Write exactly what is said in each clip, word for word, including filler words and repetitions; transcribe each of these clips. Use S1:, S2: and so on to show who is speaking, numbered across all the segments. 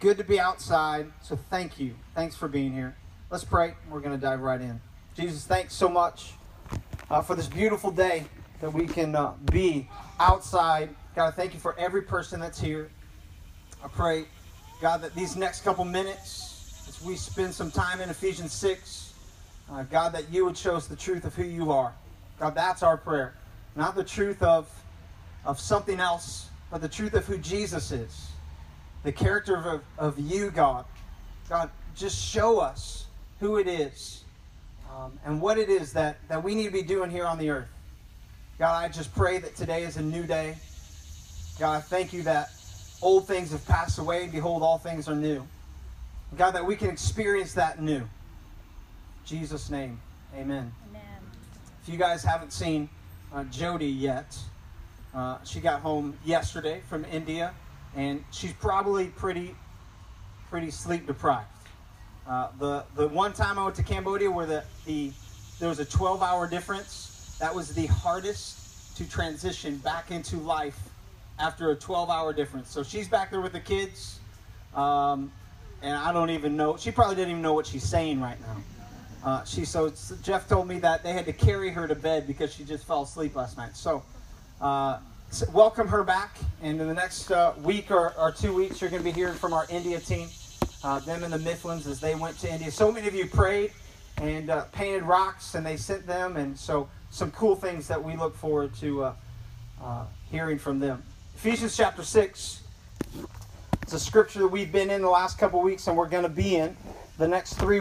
S1: good to be outside, so thank you. Thanks for being here. Let's pray. We're going to dive right in. Jesus, thanks so much uh, for this beautiful day that we can uh, be outside. God, I thank you for every person that's here. I pray, God, that these next couple minutes, as we spend some time in Ephesians six, uh, God, that you would show us the truth of who you are. God, that's our prayer. Not the truth of, of something else, but the truth of who Jesus is. The character of, of you, God. God, just show us who it is um, and what it is that, that we need to be doing here on the earth. God, I just pray that today is a new day. God, I thank you that old things have passed away, and behold, all things are new. God, that we can experience that new. In Jesus' name, amen.
S2: Amen.
S1: If you guys haven't seen uh, Jody yet, uh, she got home yesterday from India, and she's probably pretty, pretty sleep deprived. Uh, the the one time I went to Cambodia where the, the there was a twelve hour difference, that was the hardest to transition back into life after a twelve hour difference. So she's back there with the kids, um, and I don't even know. She probably didn't even know what she's saying right now. Uh, she so Jeff told me that they had to carry her to bed because she just fell asleep last night. So, uh, so welcome her back, and in the next uh, week or, or two weeks, you're going to be hearing from our India team. Uh, them and the Mifflins as they went to India. So many of you prayed and uh, painted rocks, and they sent them, and so some cool things that we look forward to uh, uh, hearing from them. Ephesians chapter six. It's a scripture that we've been in the last couple weeks, and we're going to be in the next three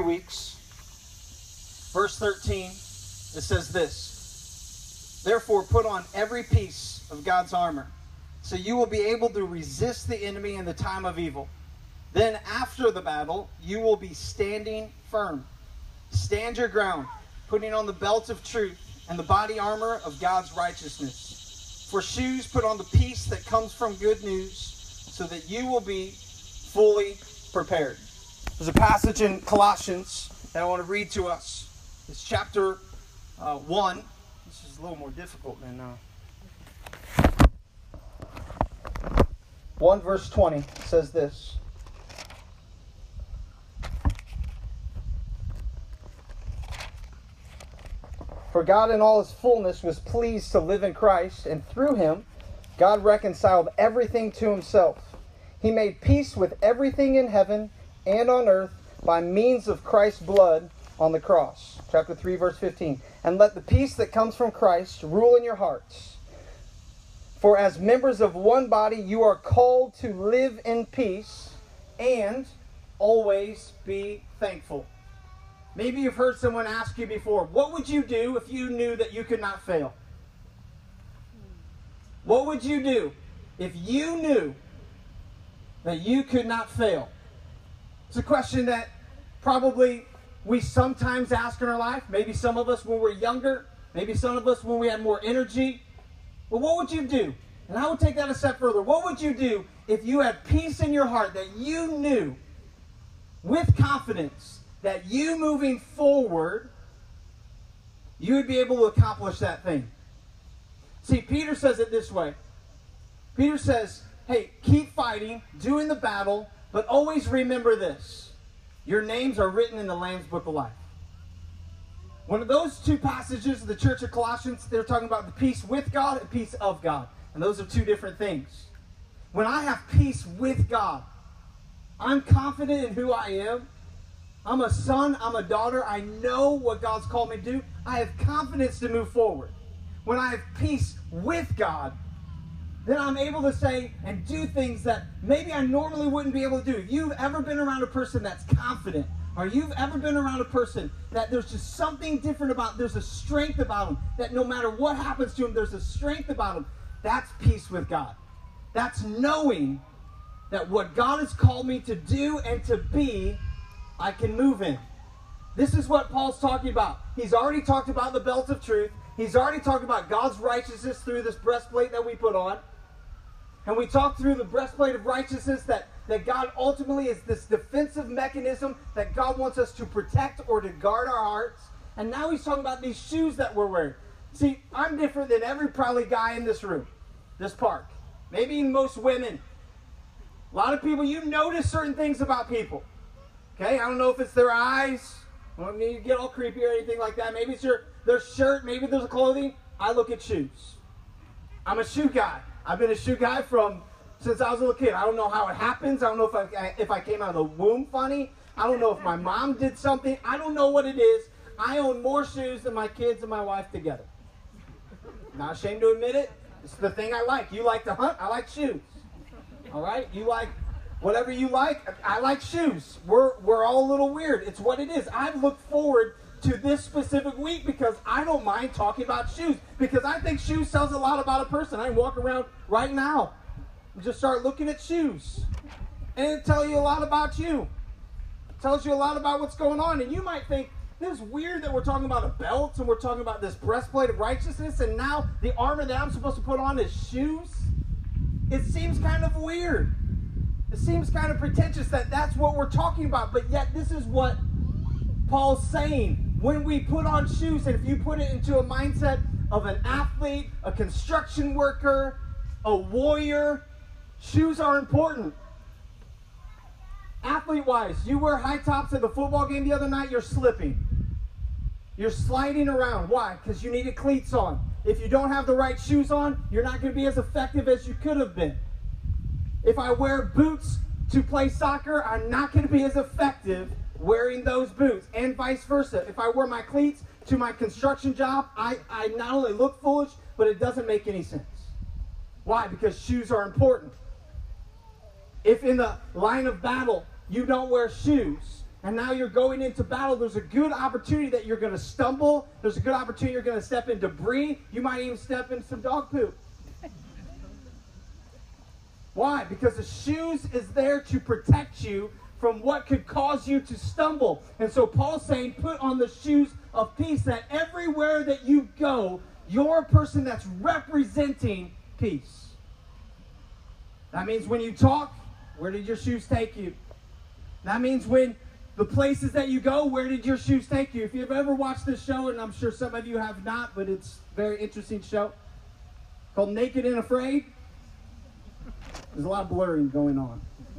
S1: weeks. Verse thirteen, it says this: "Therefore put on every piece of God's armor, so you will be able to resist the enemy in the time of evil. Then after the battle, you will be standing firm. Stand your ground, putting on the belt of truth and the body armor of God's righteousness. For shoes, put on the peace that comes from good news, so that you will be fully prepared." There's a passage in Colossians that I want to read to us. It's chapter uh, one. This is a little more difficult than uh, one verse twenty. It says this: "For God in all his fullness was pleased to live in Christ, and through him God reconciled everything to himself. He made peace with everything in heaven and on earth by means of Christ's blood on the cross." Chapter three, verse fifteen. "And let the peace that comes from Christ rule in your hearts. For as members of one body you are called to live in peace and always be thankful." Maybe you've heard someone ask you before, what would you do if you knew that you could not fail? What would you do if you knew that you could not fail? It's a question that probably we sometimes ask in our life. Maybe some of us when we're younger. Maybe some of us when we had more energy. But what would you do? And I would take that a step further. What would you do if you had peace in your heart that you knew with confidence that you moving forward, you would be able to accomplish that thing? See, Peter says it this way. Peter says, hey, keep fighting, doing the battle, but always remember this: your names are written in the Lamb's Book of Life. One of those two passages of the Church of Colossians, they're talking about the peace with God and peace of God. And those are two different things. When I have peace with God, I'm confident in who I am. I'm a son, I'm a daughter, I know what God's called me to do. I have confidence to move forward. When I have peace with God, then I'm able to say and do things that maybe I normally wouldn't be able to do. If you've ever been around a person that's confident, or you've ever been around a person that there's just something different about, there's a strength about them, that no matter what happens to them, there's a strength about them, that's peace with God. That's knowing that what God has called me to do and to be, I can move in. This is what Paul's talking about. He's already talked about the belt of truth. He's already talked about God's righteousness through this breastplate that we put on. And we talked through the breastplate of righteousness that, that God ultimately is this defensive mechanism that God wants us to protect or to guard our hearts. And now he's talking about these shoes that we're wearing. See, I'm different than every probably guy in this room, this park. Maybe most women. A lot of people, you notice certain things about people. Okay, I don't know if it's their eyes. I don't need to get all creepy or anything like that. Maybe it's your, their shirt. Maybe there's a clothing. I look at shoes. I'm a shoe guy. I've been a shoe guy from since I was a little kid. I don't know how it happens. I don't know if I, if I came out of the womb funny. I don't know if my mom did something. I don't know what it is. I own more shoes than my kids and my wife together. Not ashamed to admit it. It's the thing I like. You like to hunt. I like shoes. All right? You like whatever you like. I like shoes. We're, we're all a little weird. It's what it is. I've looked forward to this specific week because I don't mind talking about shoes, because I think shoes tells a lot about a person. I can walk around right now and just start looking at shoes, and it tells you a lot about you. It tells you a lot about what's going on. And you might think, this is weird that we're talking about a belt and we're talking about this breastplate of righteousness, and now the armor that I'm supposed to put on is shoes. It seems kind of weird. It seems kind of pretentious that that's what we're talking about, but yet this is what Paul's saying. When we put on shoes, and if you put it into a mindset of an athlete, a construction worker, a warrior, shoes are important. Athlete-wise, you wear high tops at the football game the other night, you're slipping. You're sliding around. Why? Because you needed cleats on. If you don't have the right shoes on, you're not going to be as effective as you could have been. If I wear boots to play soccer, I'm not going to be as effective wearing those boots, and vice versa. If I wear my cleats to my construction job, I, I not only look foolish, but it doesn't make any sense. Why? Because shoes are important. If in the line of battle you don't wear shoes, and now you're going into battle, there's a good opportunity that you're going to stumble. There's a good opportunity you're going to step in debris. You might even step in some dog poop. Why? Because the shoes is there to protect you from what could cause you to stumble. And so Paul's saying, put on the shoes of peace, that everywhere that you go, you're a person that's representing peace. That means when you talk, where did your shoes take you? That means when the places that you go, where did your shoes take you? If you've ever watched this show, and I'm sure some of you have not, but it's a very interesting show called Naked and Afraid. There's a lot of blurring going on.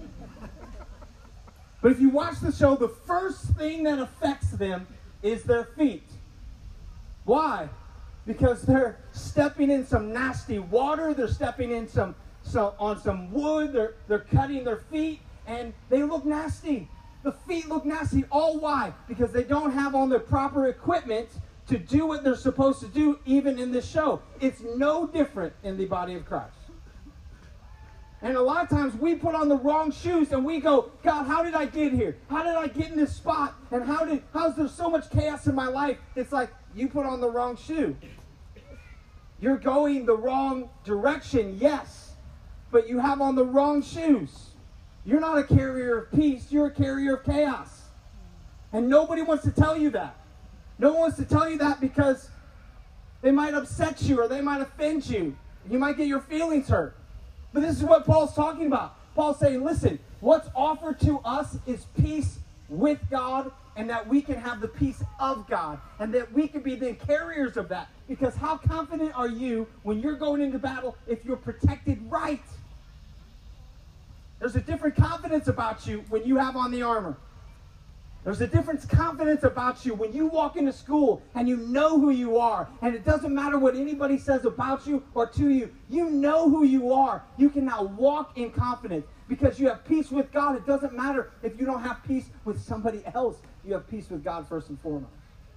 S1: But if you watch the show, the first thing that affects them is their feet. Why? Because they're stepping in some nasty water, they're stepping in some, some on some wood, they're, they're cutting their feet, and they look nasty. The feet look nasty. All why? Because they don't have on the proper equipment to do what they're supposed to do, even in this show. It's no different in the body of Christ. And a lot of times we put on the wrong shoes and we go, God, how did I get here? How did I get in this spot? And how did how is there so much chaos in my life? It's like you put on the wrong shoe. You're going the wrong direction, yes, but you have on the wrong shoes. You're not a carrier of peace, you're a carrier of chaos. And nobody wants to tell you that. No one wants to tell you that because they might upset you or they might offend you. You might get your feelings hurt. But this is what Paul's talking about. Paul's saying, listen, what's offered to us is peace with God, and that we can have the peace of God, and that we can be the carriers of that. Because how confident are you when you're going into battle if you're protected right? There's a different confidence about you when you have on the armor. There's a different confidence about you when you walk into school and you know who you are, and it doesn't matter what anybody says about you or to you. You know who you are. You can now walk in confidence because you have peace with God. It doesn't matter if you don't have peace with somebody else. You have peace with God first and foremost.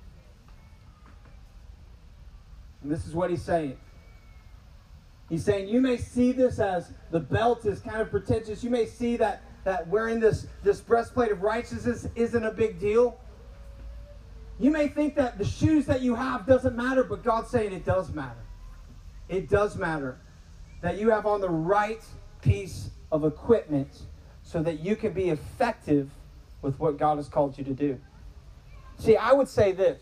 S1: And this is what he's saying. He's saying you may see this as the belt is kind of pretentious. You may see that that wearing this, this breastplate of righteousness isn't a big deal. You may think that the shoes that you have doesn't matter, but God's saying it does matter. It does matter that you have on the right piece of equipment so that you can be effective with what God has called you to do. See, I would say this.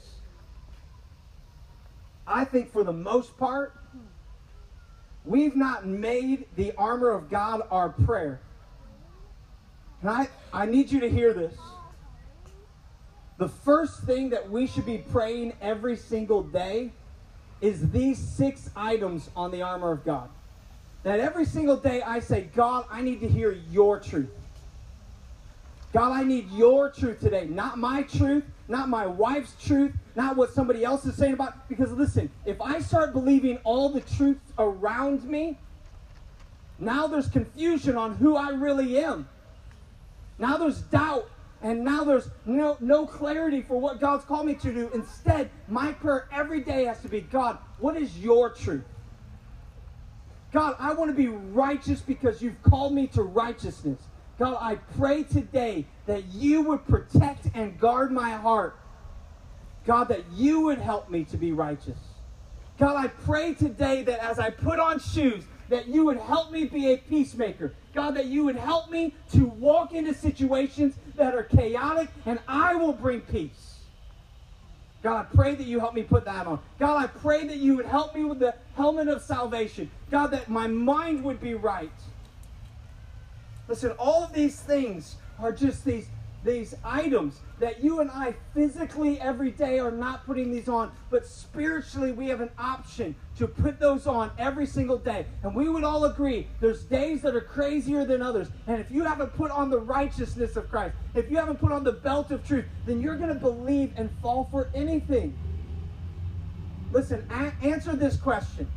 S1: I think for the most part, we've not made the armor of God our prayer. And I, I need you to hear this. The first thing that we should be praying every single day is these six items on the armor of God. That every single day I say, God, I need to hear your truth. God, I need your truth today. Not my truth, not my wife's truth, not what somebody else is saying about. Because listen, if I start believing all the truths around me, now there's confusion on who I really am. Now there's doubt. And now there's no, no clarity for what God's called me to do. Instead, my prayer every day has to be, God, what is your truth? God, I want to be righteous because you've called me to righteousness. God, I pray today that you would protect and guard my heart. God, that you would help me to be righteous. God, I pray today that as I put on shoes, that you would help me be a peacemaker. God, that you would help me to walk into situations that are chaotic, and I will bring peace. God, I pray that you help me put that on. God, I pray that you would help me with the helmet of salvation. God, that my mind would be right. Listen, all of these things are just these, these items that you and I physically every day are not putting these on, but spiritually we have an option to put those on every single day. And we would all agree there's days that are crazier than others. And if you haven't put on the righteousness of Christ, if you haven't put on the belt of truth, then you're going to believe and fall for anything. Listen, a- answer this question.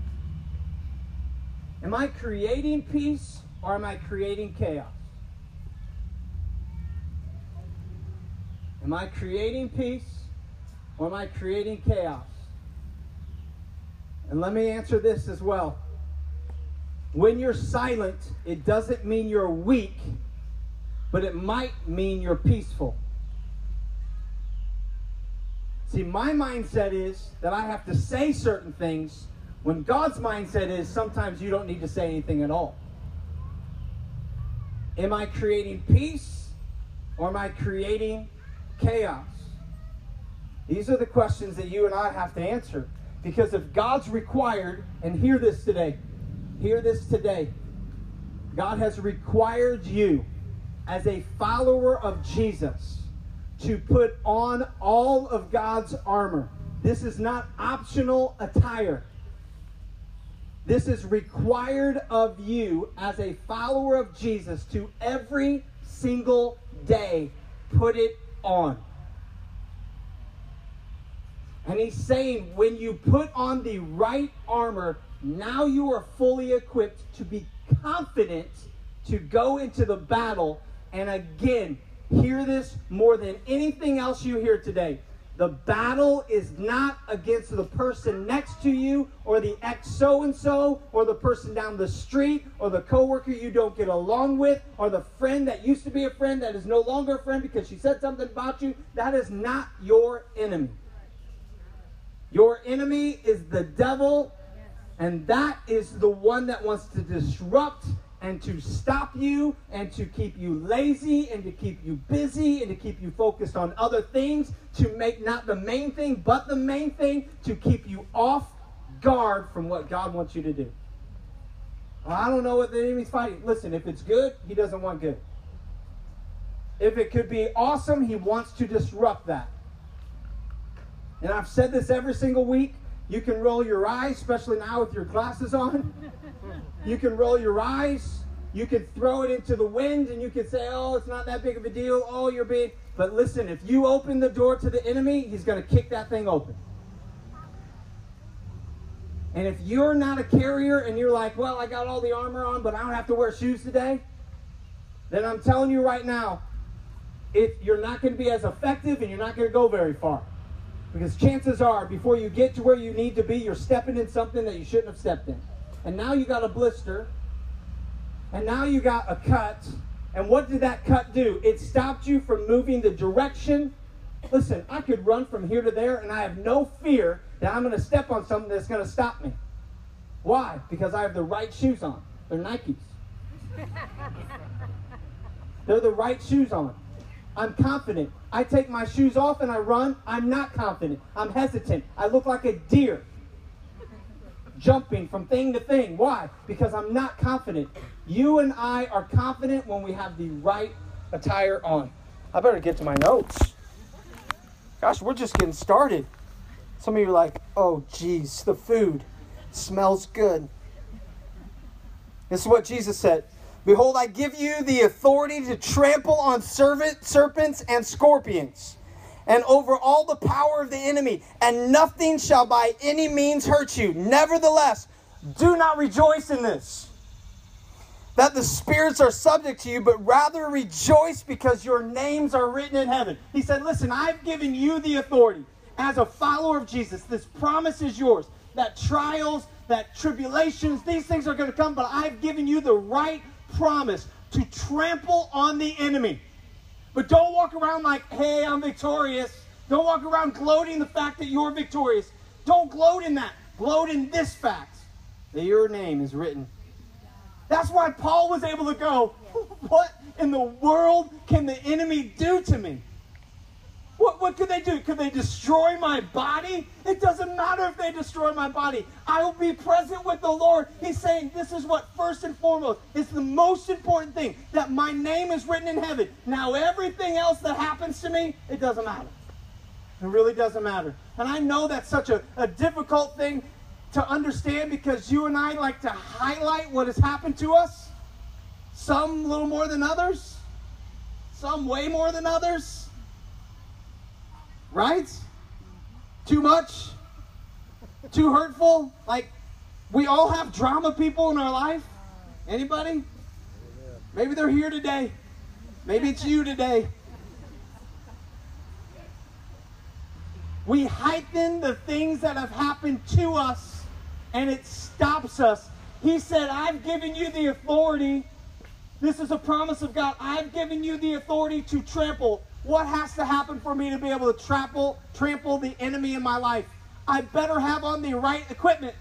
S1: Am I creating peace or am I creating chaos? Am I creating peace or am I creating chaos? And let me answer this as well. When you're silent, it doesn't mean you're weak, but it might mean you're peaceful. See, my mindset is that I have to say certain things, when God's mindset is sometimes you don't need to say anything at all. Am I creating peace or am I creating chaos? These are the questions that you and I have to answer. Because if God's required, and hear this today, hear this today, God has required you as a follower of Jesus to put on all of God's armor. This is not optional attire. This is required of you as a follower of Jesus to every single day put it on. And he's saying when you put on the right armor, now you are fully equipped to be confident to go into the battle. And again, hear this more than anything else you hear today. The battle is not against the person next to you or the ex so-and-so or the person down the street or the coworker you don't get along with or the friend that used to be a friend that is no longer a friend because she said something about you. That is not your enemy. Your enemy is the devil, and that is the one that wants to disrupt and to stop you and to keep you lazy and to keep you busy and to keep you focused on other things, to make not the main thing but the main thing, to keep you off guard from what God wants you to do. I don't know what the enemy's fighting. Listen, if it's good, he doesn't want good. If it could be awesome, he wants to disrupt that. And I've said this every single week. You can roll your eyes, especially now with your glasses on. You can roll your eyes. You can throw it into the wind and you can say, oh, it's not that big of a deal. Oh, you're being... But listen, if you open the door to the enemy, he's going to kick that thing open. And if you're not a carrier and you're like, well, I got all the armor on, but I don't have to wear shoes today, then I'm telling you right now, it, you're not going to be as effective and you're not going to go very far. Because chances are, before you get to where you need to be, you're stepping in something that you shouldn't have stepped in. And now you got a blister. And now you got a cut. And what did that cut do? It stopped you from moving the direction. Listen, I could run from here to there, and I have no fear that I'm going to step on something that's going to stop me. Why? Because I have the right shoes on. They're Nikes. They're the right shoes on. I'm confident. I take my shoes off and I run. I'm not confident. I'm hesitant. I look like a deer jumping from thing to thing. Why? Because I'm not confident. You and I are confident when we have the right attire on. I better get to my notes. Gosh, we're just getting started. Some of you are like, oh, geez, the food smells good. This is what Jesus said. Behold, I give you the authority to trample on servant, serpents and scorpions, and over all the power of the enemy, and nothing shall by any means hurt you. Nevertheless, do not rejoice in this, that the spirits are subject to you, but rather rejoice because your names are written in heaven. He said, listen, I've given you the authority as a follower of Jesus. This promise is yours, that trials, that tribulations, these things are going to come, but I've given you the right promise to trample on the enemy. But don't walk around like, hey, I'm victorious. Don't walk around gloating the fact that you're victorious. Don't gloat in that. Gloat in this fact, that your name is written. That's why Paul was able to go, what in the world can the enemy do to me? What, what could they do? Could they destroy my body? It doesn't matter if they destroy my body. I will be present with the Lord. He's saying this is what first and foremost is the most important thing, that my name is written in heaven. Now everything else that happens to me, it doesn't matter. It really doesn't matter. And I know that's such a, a difficult thing to understand, because you and I like to highlight what has happened to us. Some a little more than others. Some way more than others. Right? Too much? Too hurtful? Like, we all have drama people in our life. Anybody? Maybe they're here today. Maybe it's you today. We heighten the things that have happened to us, and it stops us. He said, I've given you the authority. This is a promise of God. I've given you the authority to trample. What has to happen for me to be able to trample, trample the enemy in my life? I better have on the right equipment.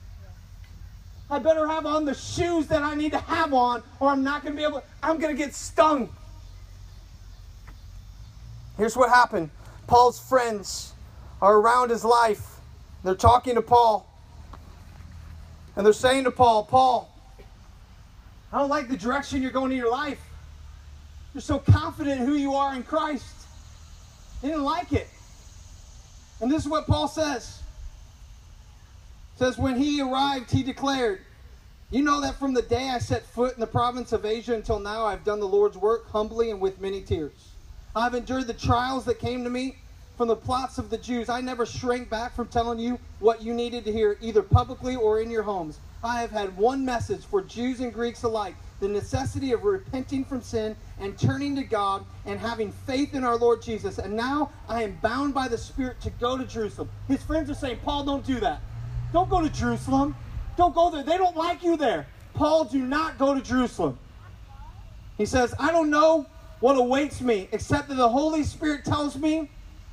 S1: I better have on the shoes that I need to have on, or I'm not going to be able, I'm going to get stung. Here's what happened. Paul's friends are around his life. They're talking to Paul. And they're saying to Paul, Paul, I don't like the direction you're going in your life. You're so confident in who you are in Christ. They didn't like it. And this is what Paul says. It says, when he arrived, he declared, you know that from the day I set foot in the province of Asia until now, I've done the Lord's work humbly and with many tears. I've endured the trials that came to me from the plots of the Jews. I never shrank back from telling you what you needed to hear, either publicly or in your homes. I have had one message for Jews and Greeks alike, the necessity of repenting from sin and turning to God and having faith in our Lord Jesus. And now I am bound by the Spirit to go to Jerusalem. His friends are saying, Paul, don't do that. Don't go to Jerusalem. Don't go there. They don't like you there. Paul, do not go to Jerusalem. He says, I don't know what awaits me, except that the Holy Spirit tells me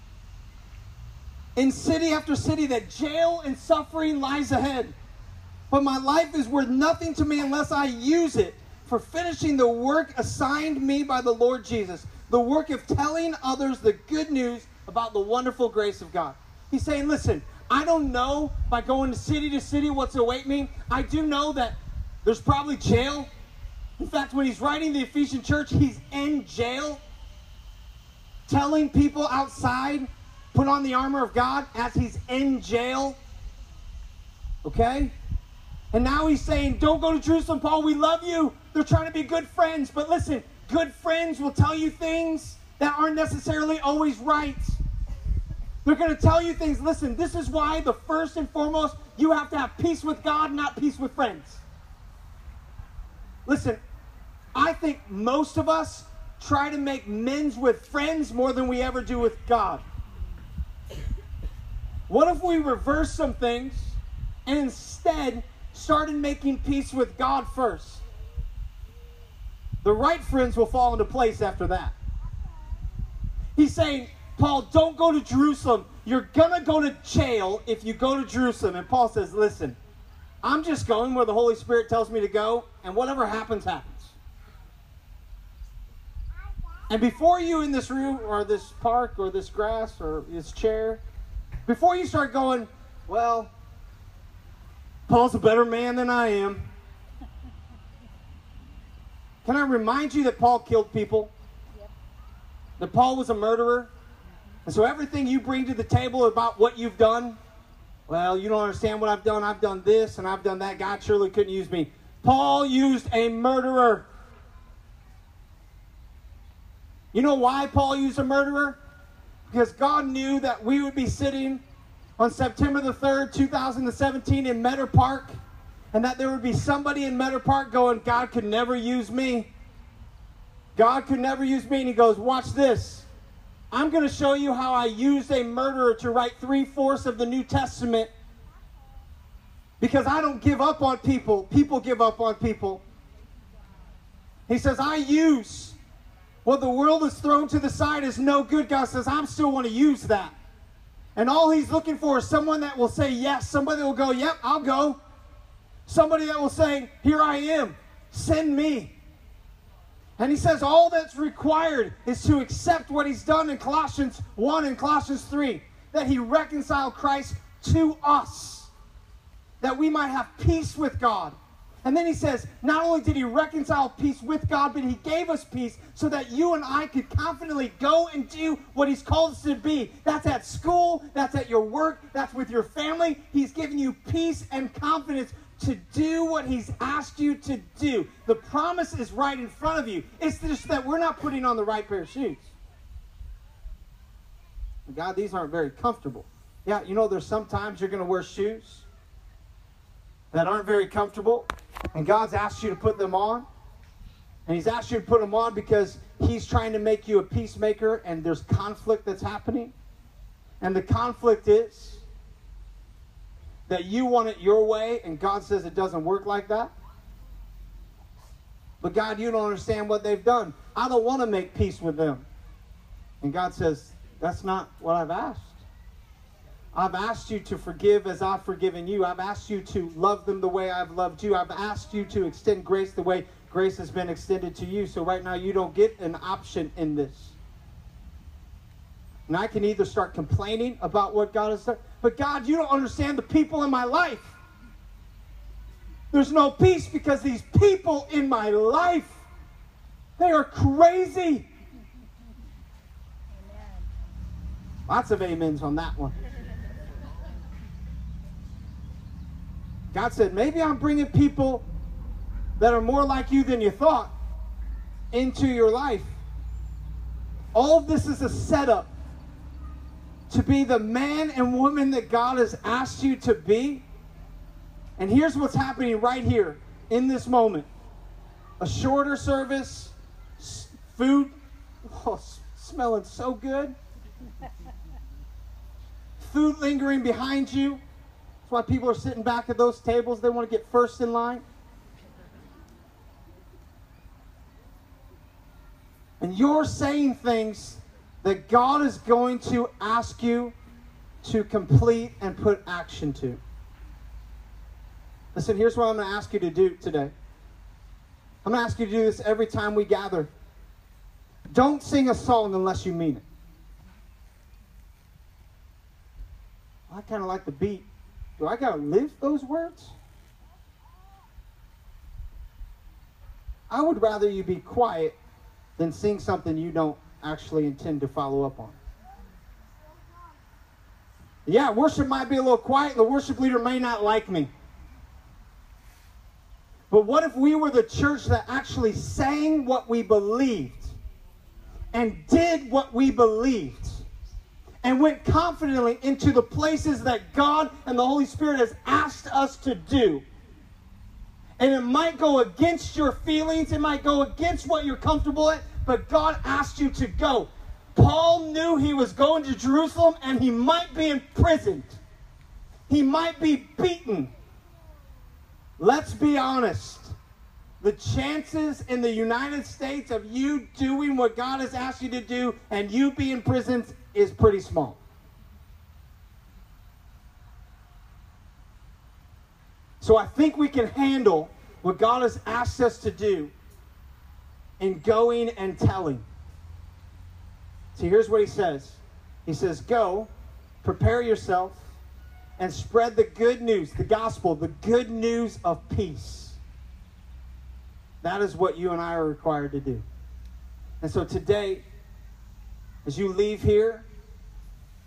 S1: in city after city that jail and suffering lies ahead. But my life is worth nothing to me unless I use it for finishing the work assigned me by the Lord Jesus, the work of telling others the good news about the wonderful grace of God. He's saying, listen, I don't know by going to city to city what's await me. I do know that there's probably jail. In fact, when he's writing the Ephesian church, he's in jail, telling people outside, put on the armor of God as he's in jail. Okay? And now he's saying, don't go to Jerusalem, Paul. We love you. They're trying to be good friends. But listen, good friends will tell you things that aren't necessarily always right. They're going to tell you things. Listen, this is why the first and foremost, you have to have peace with God, not peace with friends. Listen, I think most of us try to make amends with friends more than we ever do with God. What if we reverse some things and instead started making peace with God first? The right friends will fall into place after that. He's saying, Paul, don't go to Jerusalem. You're going to go to jail if you go to Jerusalem. And Paul says, listen, I'm just going where the Holy Spirit tells me to go, and whatever happens, happens. And before you in this room, or this park, or this grass, or this chair, before you start going, well, Paul's a better man than I am. Can I remind you that Paul killed people? Yep. That Paul was a murderer? And so everything you bring to the table about what you've done, well, you don't understand what I've done. I've done this and I've done that. God surely couldn't use me. Paul used a murderer. You know why Paul used a murderer? Because God knew that we would be sitting on September the third, two thousand seventeen in Meadow Park, and that there would be somebody in Meadow Park going, God could never use me. God could never use me. And he goes, watch this. I'm going to show you how I used a murderer to write three-fourths of the New Testament, because I don't give up on people. People give up on people. He says, I use what the world has thrown to the side as no good. God says, I still want to use that. And all he's looking for is someone that will say yes. Somebody that will go, yep, I'll go. Somebody that will say, here I am. Send me. And he says all that's required is to accept what he's done in Colossians one and Colossians three. That he reconciled Christ to us, that we might have peace with God. And then he says, not only did he reconcile peace with God, but he gave us peace so that you and I could confidently go and do what he's called us to be. That's at school, that's at your work, that's with your family. He's given you peace and confidence to do what he's asked you to do. The promise is right in front of you. It's just that we're not putting on the right pair of shoes. God, these aren't very comfortable. Yeah, you know, there's sometimes you're going to wear shoes that aren't very comfortable, and God's asked you to put them on. And he's asked you to put them on because he's trying to make you a peacemaker, and there's conflict that's happening. And the conflict is that you want it your way, and God says it doesn't work like that. But God, you don't understand what they've done. I don't want to make peace with them. And God says, that's not what I've asked. I've asked you to forgive as I've forgiven you. I've asked you to love them the way I've loved you. I've asked you to extend grace the way grace has been extended to you. So right now you don't get an option in this. And I can either start complaining about what God has done, but God, you don't understand the people in my life. There's no peace because these people in my life, they are crazy. Amen. Lots of amens on that one. God said, maybe I'm bringing people that are more like you than you thought into your life. All of this is a setup to be the man and woman that God has asked you to be. And here's what's happening right here in this moment. A shorter service, food, oh, smelling so good. Food lingering behind you. That's why people are sitting back at those tables. They want to get first in line. And you're saying things that God is going to ask you to complete and put action to. Listen, here's what I'm going to ask you to do today. I'm going to ask you to do this every time we gather. Don't sing a song unless you mean it. I kind of like the beat. Do I got to live those words? I would rather you be quiet than sing something you don't actually intend to follow up on. Yeah, worship might be a little quiet. The worship leader may not like me. But what if we were the church that actually sang what we believed and did what we believed and went confidently into the places that God and the Holy Spirit has asked us to do? And it might go against your feelings. It might go against what you're comfortable at. But God asked you to go. Paul knew he was going to Jerusalem and he might be imprisoned. He might be beaten. Let's be honest. The chances in the United States of you doing what God has asked you to do and you being imprisoned is pretty small. So I think we can handle what God has asked us to do in going and telling. See, here's what he says. He says, go, prepare yourself, and spread the good news, the gospel, the good news of peace. That is what you and I are required to do. And so today, as you leave here,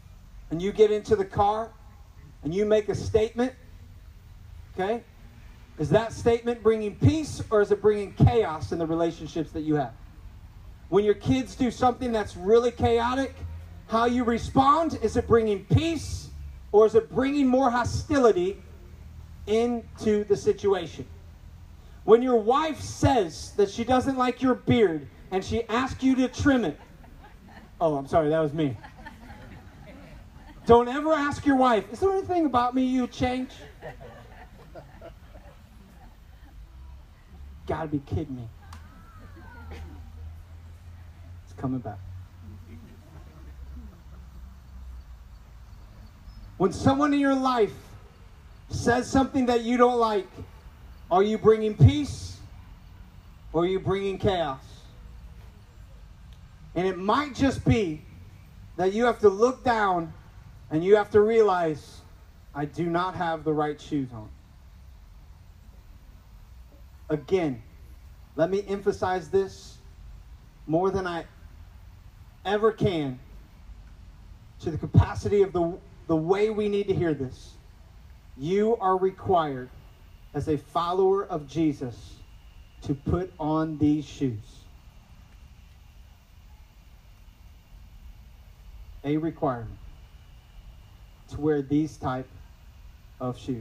S1: and you get into the car, and you make a statement, okay? Is that statement bringing peace, or is it bringing chaos in the relationships that you have? When your kids do something that's really chaotic, how you respond, is it bringing peace, or is it bringing more hostility into the situation? When your wife says that she doesn't like your beard and she asks you to trim it, oh, I'm sorry, that was me. Don't ever ask your wife, is there anything about me you'd change? Gotta be kidding me. It's coming back. When someone in your life says something that you don't like, are you bringing peace or are you bringing chaos? And it might just be that you have to look down and you have to realize, I do not have the right shoes on. Again, let me emphasize this more than I ever can, to the capacity of the, the way we need to hear this. You are required as a follower of Jesus to put on these shoes. A requirement to wear these type of shoes.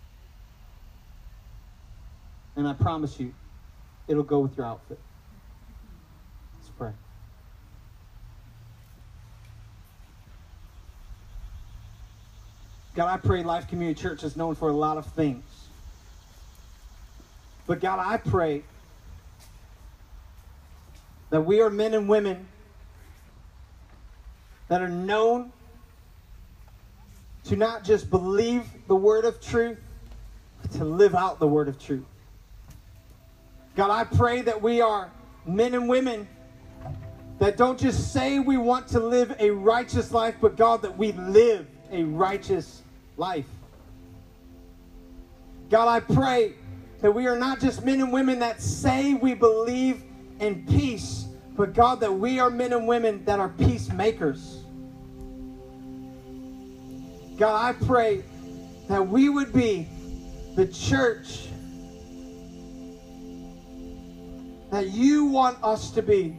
S1: And I promise you, it'll go with your outfit. Let's pray. God, I pray Life Community Church is known for a lot of things. But God, I pray that we are men and women that are known to not just believe the word of truth, but to live out the word of truth. God, I pray that we are men and women that don't just say we want to live a righteous life, but God, that we live a righteous life. God, I pray that we are not just men and women that say we believe in peace, but God, that we are men and women that are peacemakers. God, I pray that we would be the church that you want us to be.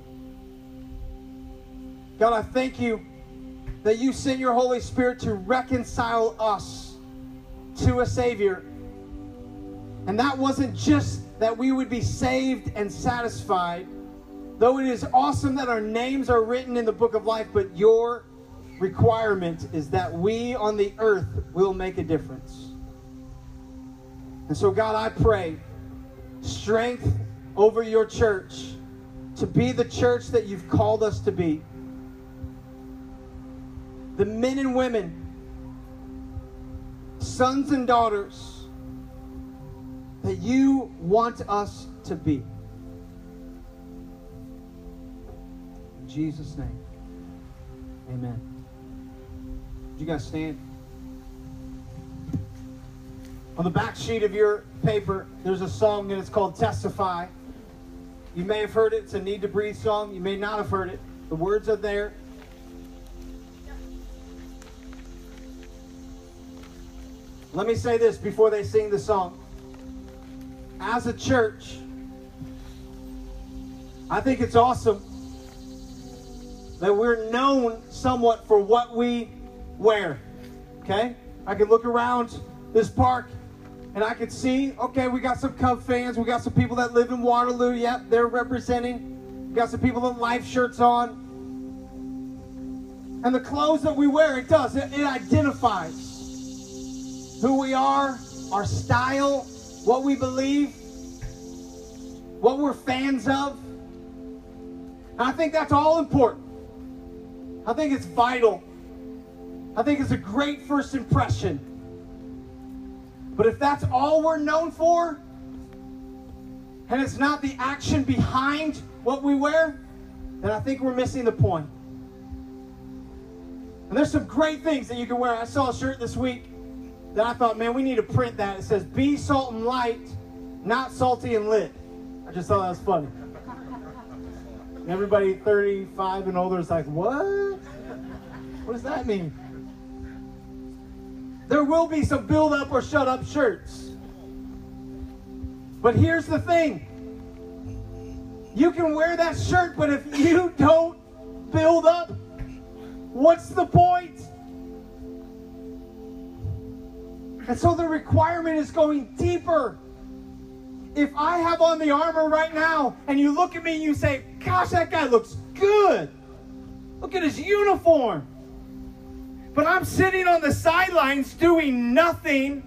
S1: God, I thank you that you sent your Holy Spirit to reconcile us to a Savior. And that wasn't just that we would be saved and satisfied, though it is awesome that our names are written in the book of life, but your requirement is that we on the earth will make a difference. And so, God, I pray strength over your church to be the church that you've called us to be. The men and women, sons and daughters that you want us to be. In Jesus' name, amen. You guys stand. On the back sheet of your paper, there's a song and it's called Testify. You may have heard it. It's a Need to Breathe song. You may not have heard it. The words are there. Let me say this before they sing the song. As a church, I think it's awesome that we're known somewhat for what we wear. Okay? I can look around this park and I can see, okay, we got some Cub fans. We got some people that live in Waterloo. Yep, they're representing. We got some people with life shirts on. And the clothes that we wear, it does. It, it identifies who we are, our style, what we believe, what we're fans of. And I think that's all important. I think it's vital. I think it's a great first impression. But if that's all we're known for, and it's not the action behind what we wear, then I think we're missing the point. And there's some great things that you can wear. I saw a shirt this week that I thought, man, we need to print that. It says, be salt and light, not salty and lit. I just thought that was funny. And everybody thirty-five and older is like, what? What does that mean? There will be some build up or shut up shirts. But here's the thing. You can wear that shirt, but if you don't build up, what's the point? And so the requirement is going deeper. If I have on the armor right now, and you look at me and you say, gosh, that guy looks good. Look at his uniform. But I'm sitting on the sidelines doing nothing,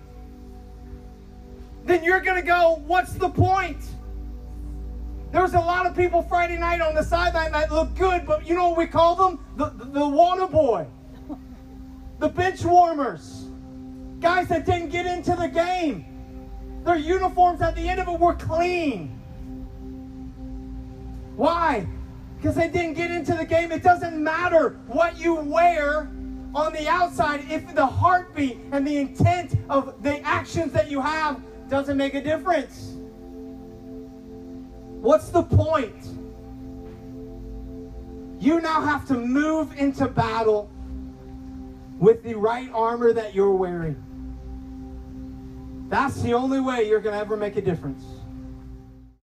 S1: then you're going to go, what's the point? There was a lot of people Friday night on the sideline that looked good, but you know what we call them? The, the, the water boy. The bench warmers. Guys that didn't get into the game. Their uniforms at the end of it were clean. Why? Because they didn't get into the game. It doesn't matter what you wear on the outside if the heartbeat and the intent of the actions that you have doesn't make a difference. What's the point? You now have to move into battle with the right armor that you're wearing. That's the only way you're going to ever make a difference.